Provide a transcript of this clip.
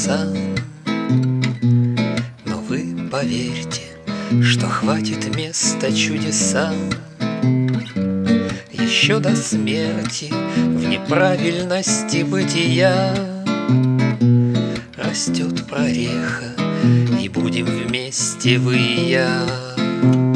сам. Но вы поверьте, что хватит места чудесам. Еще до смерти в неправильности бытия растет прореха, и будем вместе вы и я.